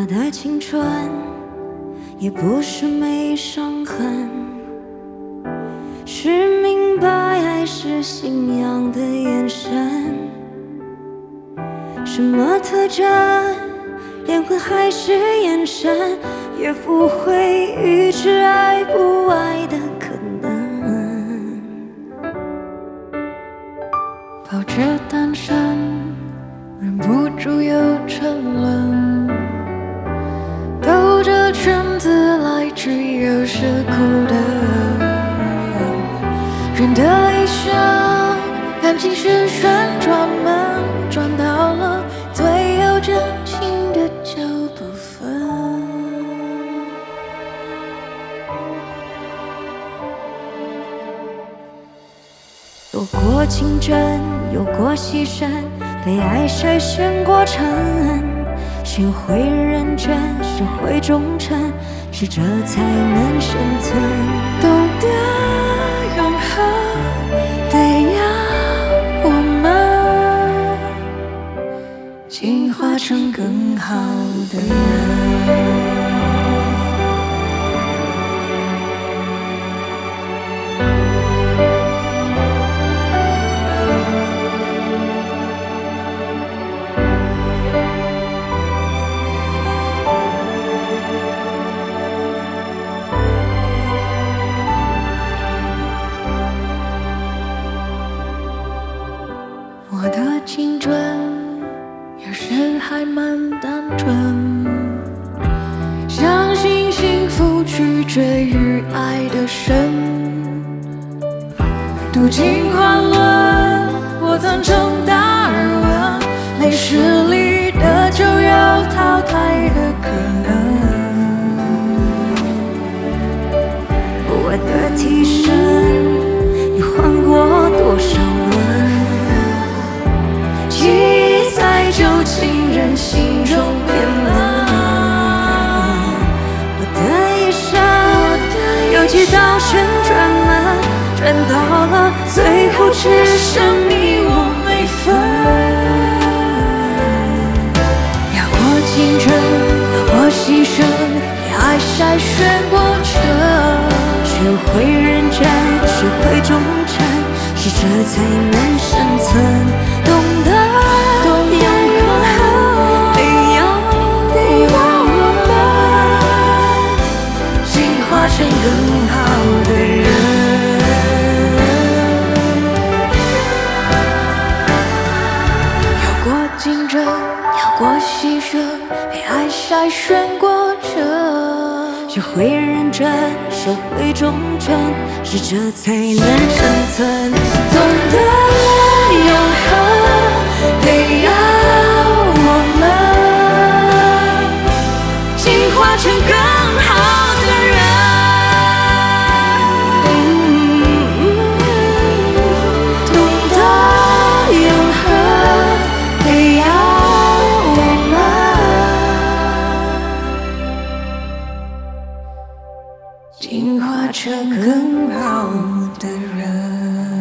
的青春也不是没伤痕，是明白爱是信仰的眼神。什么特征，连魂还是眼神，也不会预知爱不爱的可能。 抱着单身，忍不住又沉沦，兜着圈子来只有蛇口的人的一生，感情是旋转门，转到了最有真情的旧部分。 有过竞争，有过牺牲，被爱筛选过程，学会认真，学会忠诚，是这才能生存。 懂得永恒，得要我们进化成更好的人。我的青春有时还蛮单纯，相信幸福取决于爱的深。读尽欢乐，我曾成达尔文，历史里的就有淘汰的可能。 我的替身，你换过多少轮？记忆在旧情人心中变冷。我的一生有几道旋转门，转到了最后只剩你我没分。 要过青春，要过牺牲，被爱筛选过程。 学会认真，学会忠诚，是这才能生存。懂得永恒，得要我们进化成更好的人。要过竞争，要过牺牲，被爱筛选过程。 学会认真，学会忠诚，是这才能生存。 懂得永恒，得要我们进化成更好的人。懂得永恒，得要我们进化成更好的人。